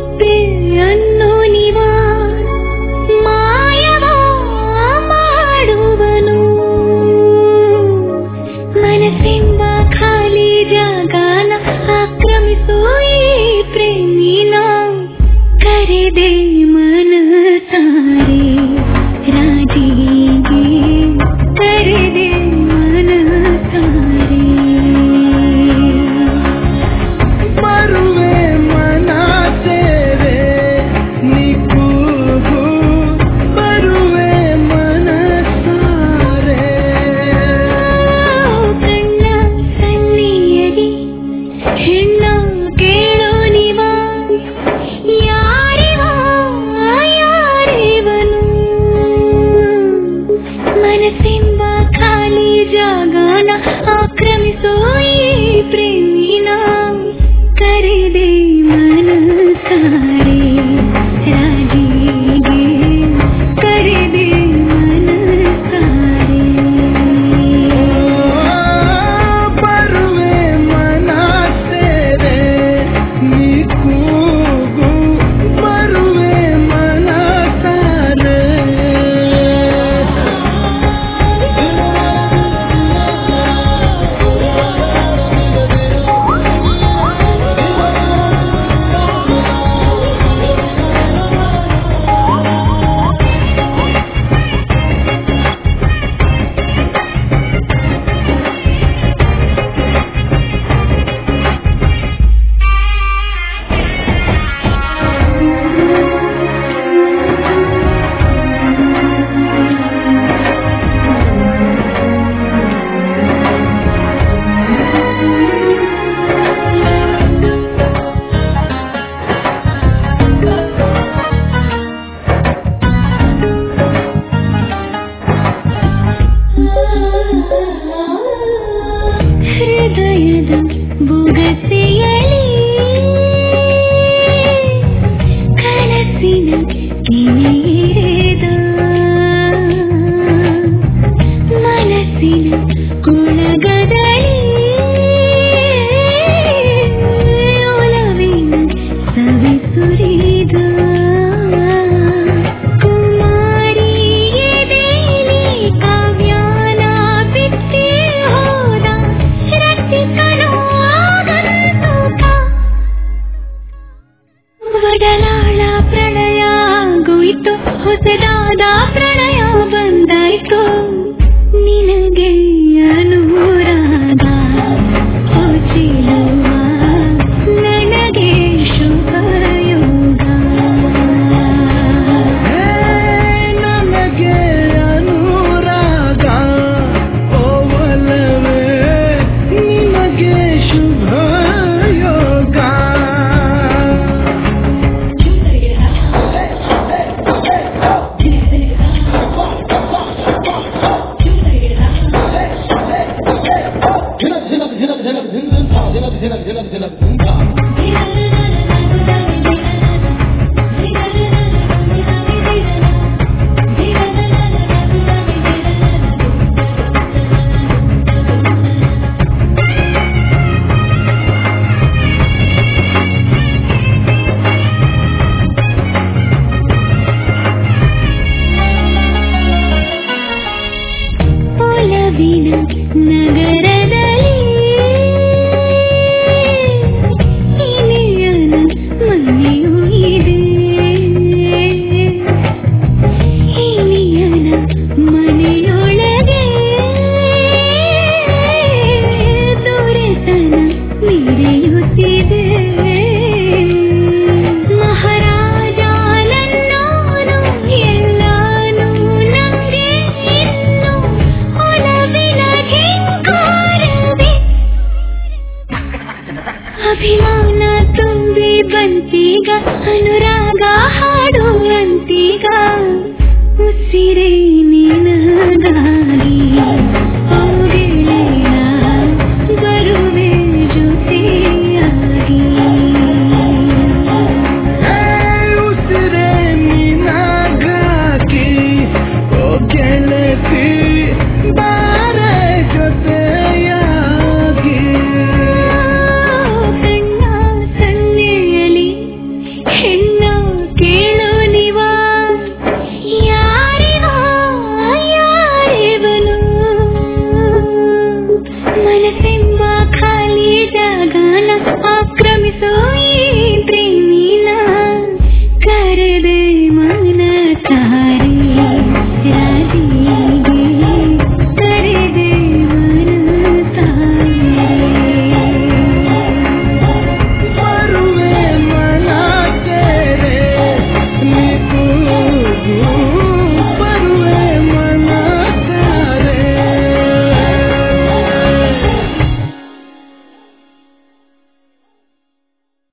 ಒಪ್ಪೆ ಅನ್ನೋ ನೀವ ಮಾಯವ ಮಾಡುವನು ಮನಸ್ಸೆಂಬ ಖಾಲಿ ಜಾಗನ ಆಕ್ರಮಿಸೋ ಈ ಪ್ರೇಮಿನ ಕರೆದೆ ಮನಸಾರೆ ರಾಜಿಗೆ ಕರೆದೆ ಮನಸಾರೆ ಬರುವೆ ಮನ ಸೇವೆ ನಿಕ್ಕೂಗು ಬರುವೆ ಮನಸಾರೆ ಕಣ್ಣ ಸನ್ನಿಯರಿ ಹೆಣ್ಣ ಕೇಳೋ ನೀವ ಯಾರಿವ ಯಾರಿವನು ಮನಸ್ಸೆಂಬ ಖಾಲಿ ಜಾಗನ ಆಕ್ರಮಿಸೋ ಈ ಪ್ರೇಮಿನ ಕರೆದೆ ಮನಸಾರೆ ರಾಜಿಗೆ ಕರೆದೆ ಮನಸಾರೆ ಬರುವೆ ಮನ ಸೇವೆ ನಿಕ್ಕೂಗು ಬರುವೆ ಮನಸಾರೆ ಹೃದಯದ ಬೊಗಸೆಯಲಿ ಕನಸಿನ ಕಿವಿಯೇದ ಮನಸ್ಸಿನ ಕೊಳಗದಲ್ಲಿ ಒಲವಿನ ಸವಿ ಸುರಿದ ಕುಮಾರಿ ಎದೆಯಲ್ಲಿ ಕಾವ್ಯಾನ ಬಿತ್ತಿ ಹೋದ ರಸಿಕನೋ ಆಗಂತುಕ ಒಡಲಾಳ ಪ್ರಣಯ ಆಗೋಯ್ತು ಹೊಸದಾದ ಪ್ರಣಯ ಬಂದಾಯ್ತು ನಿನಗೆ ಅನುರಾಗ ಚಿಲುವ ನನಗೆ ಶುಭಯೋಗ ನನಗೆ ಅನುರಾಗ ಓವಲವೇ ನಿನಗೆ ಶುಭ ಯೋಗ ಒಲವಿನ ನಗರದಲ್ಲಿ ಇನಿಯನ ಮನೆಯೂ ಇದೆ ಇನಿಯನ ಮನೆಯೊಳಗೆ ದೊರೆತನ ಮೆರೆಯುತ್ತಿದೆ ಮಹಾರಾಜ ನನ್ನೋನು ಎಲ್ಲಾನು ನಂಗೆ ಇನ್ನು ಒಲವಿನ ಧಿಂಕಾರವೇ ಅಭಿಮಾನ ತುಂಬಿ ಬಂತೀಗ ಅನು